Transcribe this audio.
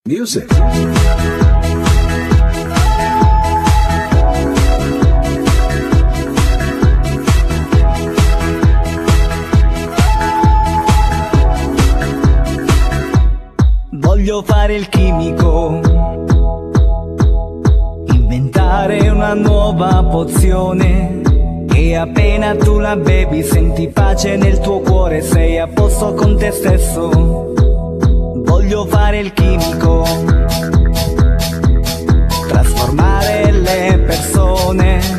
Music. Voglio fare il chimico, inventare una nuova pozione, e appena tu la bevi senti pace nel tuo cuore, sei a posto con te stesso. Voglio fare il chimico, trasformare le persone